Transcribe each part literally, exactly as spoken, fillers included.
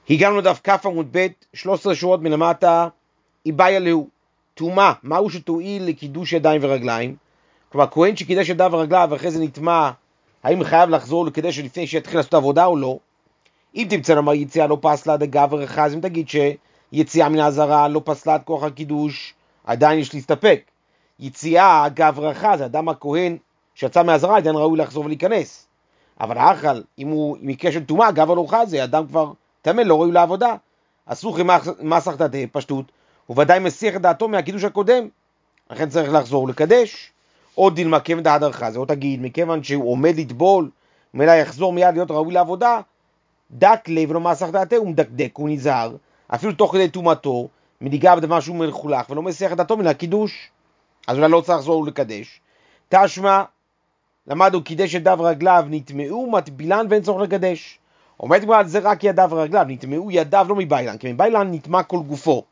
הגענו לדף כף עמוד ב', שלוש עשרה שורות מלמטה, איבאי עליהו, תומה, מהו שתועיל לקידוש ידיים ורגליים? כלומר, כהן שקידש ידיו ורגליו ואחרי זה נטמע, האם חייב לחזור לקדש לפני שיתחיל לעשות עבודה או לא? אם תמצא לומר יציאה לא פסלה דגב ורחז, אם תגיד שיציאה מן העזרה לא פסלה את כוח הקידוש, עדיין יש להסתפק. יציאה אגב ורחז, האדם הכהן שיצא מהעזרה, עדיין ראוי לחזור ולהיכנס. אבל האכל, אם הוא מקרה של תומה, אגב ורחז, זה אדם כבר תמל, לא ראוי לעבודה. אסור מסך דעתה, פשטות, הוא ודאי מסיח את דעתו מהקידוש הקודם, לכן צריך לחזור לקדש. עוד דין מכיוון דעת הרחז, או תגיד, מכיוון שהוא עומד לטבול, מילא יחזור מיד להיות ראוי לעבודה, דק לב ולא מסך דעתה, הוא מדקדק, הוא נזהר, אפילו תוך כדי תומתו, מדיגע בדבר שהוא מלכולך, ולא מסיח את דעתו מן הקידוש, אז אולי לא צריך לחזור לקדש. תשמע, למדו קידש ידיו ורגליו, נטמעו מטבילן ואין צורך לקדש. עומד כבר על זה רק ידיו ורגליו, נטמעו ידיו לא מביילן, כי מביילן נטמע כל גופו.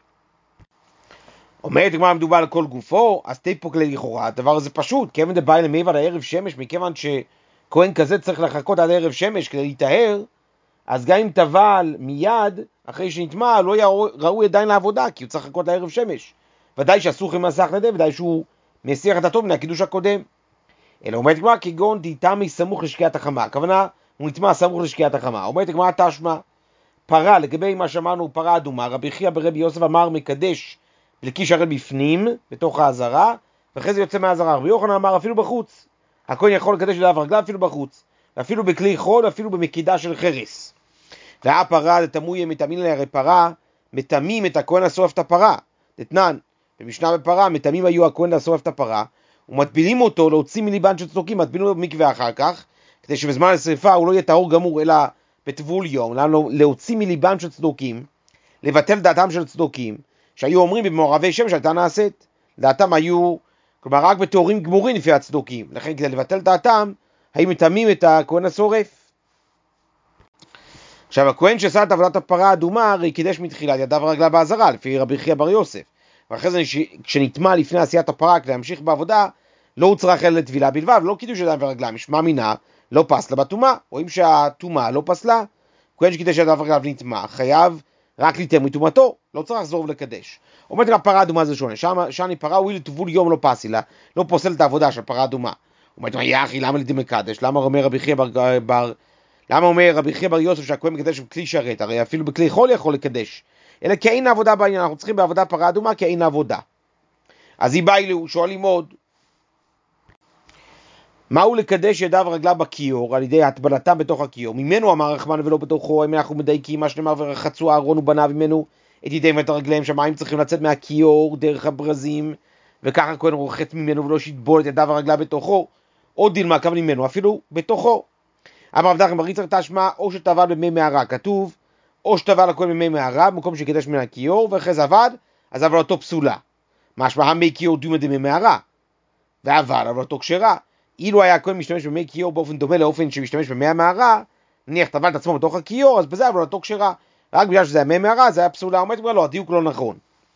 אומרת כבר מדובר על כל גופו, אז תיפוק לכאורה, הדבר הזה פשוט, כיוון דביילן מעבר לערב שמש, מכיוון שכהן כזה צריך לחכות עד ערב שמש כדי להיטהר, אז גם אם טבל מיד, אחרי שנטמע, לא ראוי עדיין לעבודה, כי הוא צריך לחכות לערב שמש. ודאי שאסור מסך נדה, ודאי שהוא מסיח את הטוב מן הקידוש הקודם. אלא אומרת כבר, כגון דיטמי סמוך לשקיעת החמה, הכוונה, הוא נטמע סמוך לשקיעת החמה. אומרת כבר, תשמע, פרה, לגבי מה שאמרנו, פרה אדומה, רבי חייא ברבי יוסף אמר מקדש לקיש הרי בפנים, בתוך העזרה, ואחרי זה יוצא מהעזרה. רבי יוחנן אמר אפילו בחוץ. הכהן יכול לקדש ידיו ורגליו אפילו בחוץ. ואפילו בכלי חול, אפילו במקידה של חרס. והפרה דתמויה מטמאים לה, הרי פרה מטמאים את הכהן לשרוף את הפרה. דתנן, במשנה בפרה, מטמאים היו הכהן לשרוף את הפרה, ומטבילים אותו להוציא מליבן של צדוקים, מטבילים אותו במקווה אחר כך, כדי שבזמן השריפה הוא לא יהיה טהור גמור, אלא בטבול יום, להוציא מליבן של צדוקים, לבטל דעתם של צדוקים, שהיו אומרים במעורבי שמש הייתה נעשית. דעתם היו, כלומר רק בתיאורים גמורים לפי הצדוקים, לכן כדי לבטל דעתם, היו מטמאים את הכהן השורף. עכשיו הכהן שעשה את עבודת הפרה האדומה, הרי קידש מתחילת ידיו ורגליו בעזרה, לפי רבי חייא בר יוסף. ואחרי זה כשנטמע לפני עשיית הפרה כדי להמשיך בעבודה, לא הוא צריך אלא לטבילה בלבד, לא קידוש ידיים ורגליים, משמע מינה, לא פסלה בתומה. רואים שהתומה לא פסלה, כהן שקידש ידיו ורגליו נטמע, חייב רק ליטם מתומתו, לא צריך לחזור ולקדש. אומרת לה פרה אדומה זה שונה, שאני פרה הוא לטבול יום לא פסילה, לא פוסל את העבודה של פרה אדומה. אומרת לה, יחי, למה ליטם מקדש? למה אומר רבי חייא בר, בר למה אומר רבי חייא בר יוסף שהכהן מקדש בכלי שרת? הרי אפילו בכלי חול יכול לקדש. אלא כי אין עבודה בעניין, אנחנו צריכים בעבודה פרה אדומה כי אין עבודה. אז היא באה אלו, שואלים עוד, מהו לקדש ידיו ורגליו בכיור, על ידי הטבלתם בתוך הכיור? ממנו אמר רחמן ולא בתוכו, אם אנחנו מדייקים מה שנאמר ורחצו אהרון ובניו ממנו את ידיהם ואת הרגליהם, שהמים צריכים לצאת מהכיור דרך הברזים, וככה הכהן רוחץ ממנו ולא שיטבול את ידיו ורגליו בתוכו, עוד דין מעקב ממנו, אפילו בתוכו. אמר רב נחמן בר יצחק תשמע, או שטבל במי מערה, כתוב, או שטבל הכהן במי מערה, במקום שקידש מן הכיור, ואחרי זה עבד, אז עבודתו פסולה. משמע המי כיור דומה דמי מערה, ועבד עבודתו כשרה. אילו היה הכהן משתמש במי כיור באופן דומה לאופן שמשתמש במי המערה, נניח טבל את עצמו בתוך הכיור, אז בזה עבודתו כשרה. רק בגלל שזה היה מי מערה, זה היה פסולה. אומרת כבר לא, הדיוק לא נכון.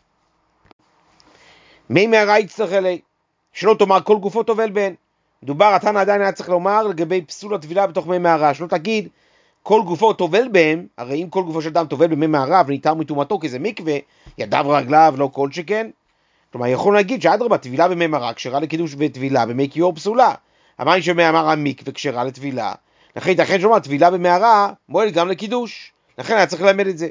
מי מערה יצטרך אלי, שלא תאמר כל גופו טובל בהן. מדובר, התנא עדיין היה צריך לומר לגבי פסול הטבילה בתוך מי מערה, שלא תגיד כל גופו טובל בהם, הרי אם כל גופו של אדם טובל במי מערה וניתר מתומתו כי זה מקווה, ידיו רגליו לא כל שכן. כלומר, יכול להגיד שאדרבה, טבילה במי מערה כשרה לקידוש וטבילה במי כיור פסולה. המים של מי מערה מקווה כשרה לטבילה. לכן ייתכן שאומר, טבילה במערה מועיל גם לקידוש. לכן היה צריך ללמד את זה.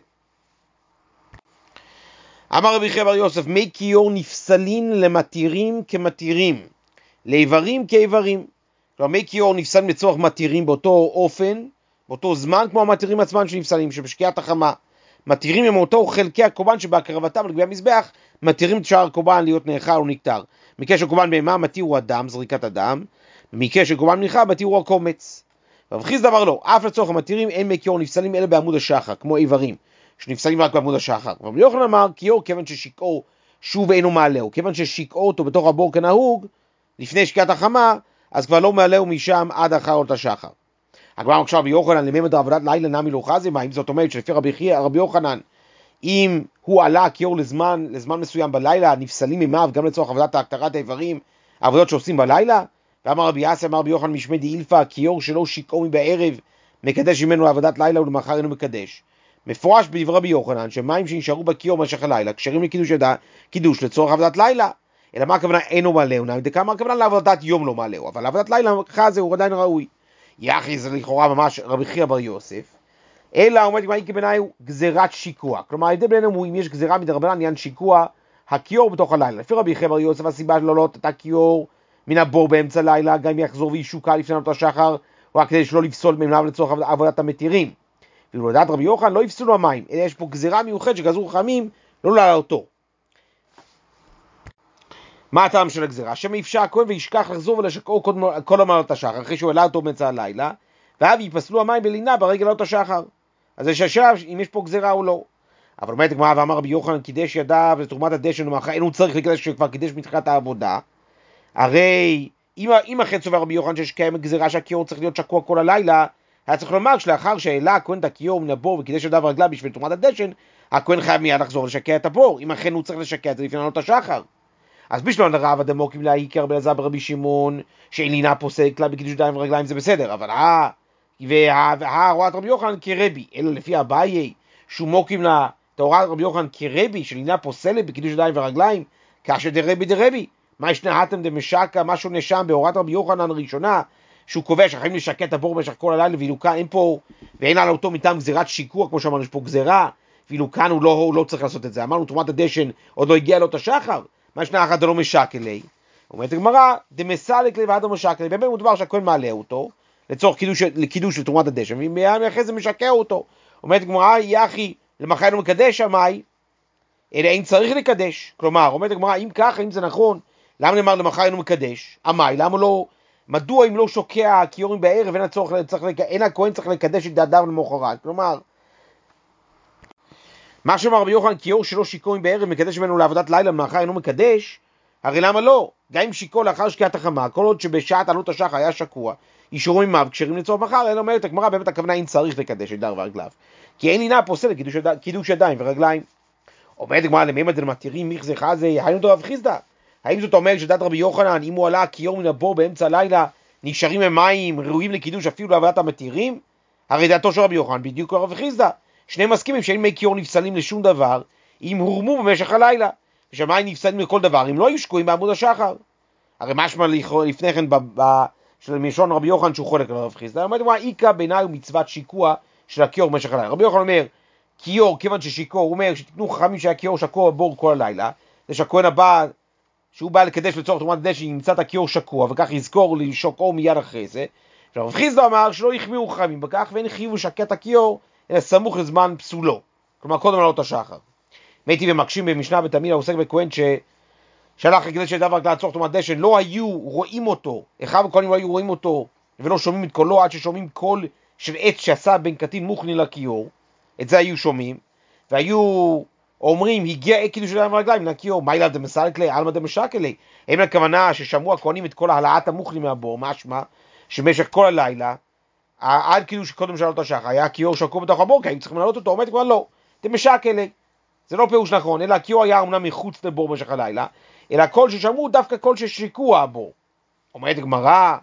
אמר רבי חייא בר יוסף, מי כיור נפסלין למתירים כמתירים, לאיברים כאיברים. כלומר, מי כיור נפסלין לצורך מתירים באותו אופן, באותו זמן, כמו המתירים עצמם שנפסלים, שבשקיעת החמה. מתירים הם אותו חלקי הקורבן שבהקרבתם לגבי המזבח, מתירים את שאר הקורבן להיות נאכל או נקטר. מקרה של קורבן בהמה מתירו הדם, זריקת הדם, במקרה של קורבן מנחה מתירו הקומץ. רב חיסדא אמר לו, אף לצורך המתירים אין מי כיור נפסלים אלא בעמוד השחר, כמו איברים, שנפסלים רק בעמוד השחר. רבי יוחנן אמר, כיור כיוון ששיקעו שוב אינו מעלהו, כיוון ששיקעו אותו בתוך הבור כנהוג, לפני שקיעת החמה, אז כבר לא מעלהו משם עד אחר עלות השחר. הגמרא עכשיו רבי יוחנן לממד עבודת לילה נמי לא חזי, מה אם זאת אומרת שלפי רבי חייא רבי יוחנן, אם הוא עלה כיור לזמן, לזמן מסוים בלילה, נפסלים ממיו גם לצורך עבודת הכתרת האיברים, העבודות שעושים בלילה? ואמר רבי יאסי, אמר רבי יוחנן משמי דאילפא, כיור שלא שיקעו מבערב, מקדש ממנו עבודת לילה ולמחר אינו מקדש. מפורש בדברי רבי יוחנן, שמים שנשארו בכיור במשך הלילה, כשרים לקידוש קידוש לצורך עבודת לילה. אלא מה הכוונה אינו מלאו? מה הכוונה לעבודת יום לא מלאו? אבל עבודת לילה חזה הוא עדיין ראוי. יחי זה לכאורה ממש רבי חייא בר יוסף. אלא עומד מה בעיניי הוא גזירת שיקוע. כלומר, ההבדל בינינו הוא אם יש גזירה מדרבנן עניין שיקוע הכיור בתוך הלילה. לפי רבי חייא בר יוסף הסיבה שלא לעלות את הכיור מן הבור באמצע הלילה, גם אם יחזור וישוקע לפני עלות השחר, או רק כדי שלא לפסול ממנו לצורך עבודת המתירים. ואילו לדעת רבי יוחנן לא יפסלו המים, אלא יש פה גזירה מיוחדת שגזרו חכמים לא לעלותו. מה הטעם של הגזירה? שמא יפשע הכהן וישכח לחזור ולשקעו כל עלות השחר, אחרי שהוא העלה אותו באמצע הלילה, ואז יפסלו המים בלינה ברגל עלות השחר. אז יש השאלה אם יש פה גזירה או לא. אבל אומרת הגמרא, ואמר רבי יוחנן קידש ידיו לתרומת הדשן ומאחר, אין הוא צריך לקדש שכבר קידש מתחילת העבודה. הרי אם, אם אחרי סובר רבי יוחנן שיש קיימת גזירה שהכיור צריך להיות שקוע כל הלילה, היה צריך לומר שלאחר שהעלה הכהן את הכיור מן הבור וקידש ידיו ורגליו בשביל תרומת הדשן, הכהן חייב מיד לחזור ולשקע את הבור, אם אכן הוא צריך לשקע את זה לפני עלות השחר. אז בשלון הרב הדמוקים להעיקר בלעזר ברבי שמעון שאין לינה פוסק לה בקידוש ידיים ורגליים זה בסדר, אבל אה וההוראת רבי יוחנן כרבי, אלא לפי אביי שהוא מוקים לה את ההוראת רבי יוחנן כרבי של לינה פוסלת בקידוש ידיים ורגליים, כאשר דרבי דרבי, מה ישנהתם דמשקה, משהו נשם בהוראת רבי יוחנן הראשונה שהוא קובע שחייבים לשקע את הבור במשך כל הלילה, ואילו כאן אין פה ואין על אותו מטעם גזירת שיקוע, כמו שאמרנו יש פה גזירה, ואילו כאן הוא לא, הוא לא צריך לעשות את זה. אמרנו תרומת הדשן עוד לא הגיע לעלות השחר, מה ישנה אחת לא משק אלי. אומרת הגמרא, דמסלק לי ועד לא משק אלי, באמת מדובר שהכהן מעלה אותו לצורך קידוש, לקידוש של תרומת הדשן, ואחרי זה משקע אותו. אומרת הגמרא, יחי למחר לא מקדש המאי, אלא אין צריך לקדש. כלומר, אומרת הגמרא, אם ככה, אם זה נכון, למה נאמר למחר אינו מקדש? המאי, למה לא, מדוע אם לא שוקע הכיורים בערב, אין הצורך, צריך, אין הכהן צריך לקדש את דעדיו למחרת? כלומר, מה שאומר רבי יוחנן, כיור שלא שיקוע בערב, מקדש ממנו לעבודת לילה, למחר אינו מקדש, הרי למה לא? גם אם שיקוע לאחר שקיעת החמה, כל עוד שבשעת עלות השחר היה שקוע, אישורו ממיו, כשרים לצורך מחר, אלא אומרת הגמרא, באמת הכוונה אין צריך לקדש את ידיו ורגליו, כי אין לינה פוסלת קידוש, קידוש ידיים ורגליים. אומרת הגמרא, למימא דמתירים מיכזה חזה, היינו דרב חיסדא. האם זאת אומרת שדעת רבי יוחנן, אם הוא עלה כיור מן הבור באמצע הלילה, נשארים המים ראויים לקידוש אפילו לעבודת המתירים? הרי דעתו של רבי יוחנן בדיוק רב חיסדא. שני מסכימים שאין מי כיור נפסלים לשום דבר אם הורמו במשך הלילה, ושמים נפסלים לכל דבר אם לא היו שקועים בעמוד השחר. הרי משמע לפני כן של משון רבי יוחנן שהוא חולק על רב חיסדא, אומרת מה איקה בעיניי הוא מצוות שיקוע של הכיור במשך הלילה. רבי יוחנן אומר כיור, כיוון ששיקוע, הוא אומר שתקנו חכמים שהכיור שקוע בבור כל הלילה, זה שהכהן הבא שהוא בא לקדש לצורך תרומת הדשן ימצא את הכיור שקוע וכך יזכור לשוקעו מיד אחרי זה. רב חיסדא אמר שלא יחמירו חכמים בכך ואין חייבו לשקע את הכיור אלא סמוך לזמן פסולו, כלומר קודם לעלות השחר. מתי ומקשים במשנה בתמיד העוסק בכהן ששלח לקדש ידיו רק לצורך תרומת דשן, לא היו רואים אותו, אחד וכהנים לא היו רואים אותו ולא שומעים את קולו עד ששומעים קול של עץ שעשה בין קטין מוכני לכיור, את זה היו שומעים, והיו אומרים הגיע עת קידוש ידיים ורגליים מן הכיור, מה אליו דמסלק לי, עלמא דמשק אלי. הם הכוונה ששמעו הכהנים את כל העלאת המוכני מהבור, משמע שבמשך כל הלילה עד קידוש קודם של עלות השחר היה הכיור שקוע בתוך הבור, כי הם צריכים לעלות אותו. אומרת כבר לא, דמשק אלי, זה לא פירוש נכון, אלא הכיור היה אמנם מחוץ לבור במשך הלילה, אלא כל ששמעו דווקא כל ששיקוע הבור. אומרת הגמרא,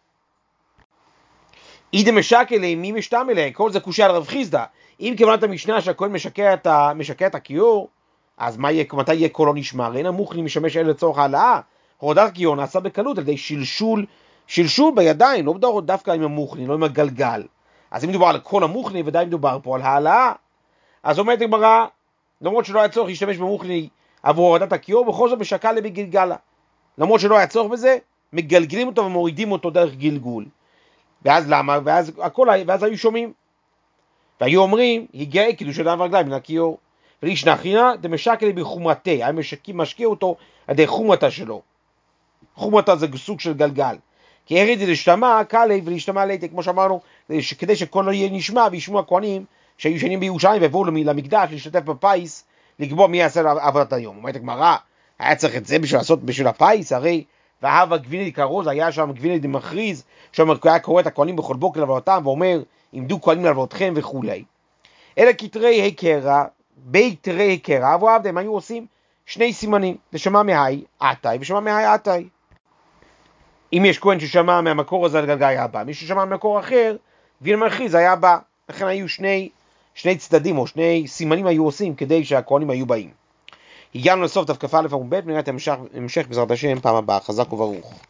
אידה משק אלי, מי משתם אלי? כל זה קושי על רב חיסדא. אם כוונת המשנה שהכהן משקע את, משקע את הכיור, אז מה יהיה, מתי יהיה קולו נשמר? אין המוכני משמש אלה לצורך העלאה. הורדת הכיור נעשה בקלות על ידי שלשול, שלשול בידיים, לא מדובר דווקא עם המוכני, לא עם הגלגל. אז אם מדובר על כל המוכני, ודאי מדובר פה על העלאה. אז אומרת הגמרא, למרות שלא היה צורך להשתמש במוכני עבור הורדת הכיור, בכל זאת משקע לבגלגלה. למרות שלא היה צורך בזה, מגלגלים אותו ומורידים אותו דרך גלגול. ואז למה? ואז, הכל, ואז היו שומעים. והיו אומרים, הגיע קידוש ידיים ורגליים מן הכיור. ולישנא חינה דמשק אלי בחומרתה, היה משקיע אותו על ידי חומרתה שלו. חומרתה זה סוג של גלגל. כי הרי זה להשתמע קלי ולהשתמע ליתה, כמו שאמרנו, כדי שכל לא יהיה נשמע וישמעו הכהנים שהיו שנים בירושלים ויבואו למקדש להשתתף בפייס, לקבוע מי יעשה עבודת היום. אומרת הגמרא, היה צריך את זה בשביל לעשות בשביל הפייס, הרי והווה גביני כרוז, היה שם גביני דמכריז, שאומר, היה קורא את הכהנים בכל בוקר לעבודתם, ואומר, עמדו כהנים לעבודתכם וכולי. אלא כתרי הקרא, ביתרי הקרא, אבו עבדם, היו עושים שני סימנים, ושמע מהי עתאי, ושמע מהי עתאי. אם יש כהן ששמע מהמקור הזה על גלגל היה בא, מי ששמע מהמקור אחר, גביני מכריז היה בא. לכן היו שני, שני צדדים או שני סימנים היו עושים כדי שהכהנים היו באים. הגענו לסוף דף כ"א עמוד ב', נראה את המשך בעזרת השם פעם הבאה. חזק וברוך.